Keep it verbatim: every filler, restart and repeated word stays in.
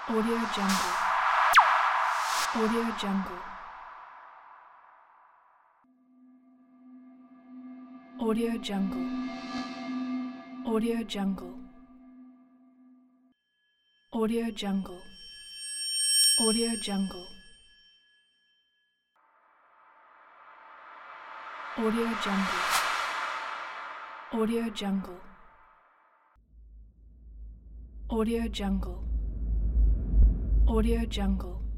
Audio Jungle. Audio Jungle. Audio Jungle. Audio Jungle. Audio Jungle. Audio Jungle. Audio Jungle. Audio Jungle. Audio Jungle. Audio Jungle.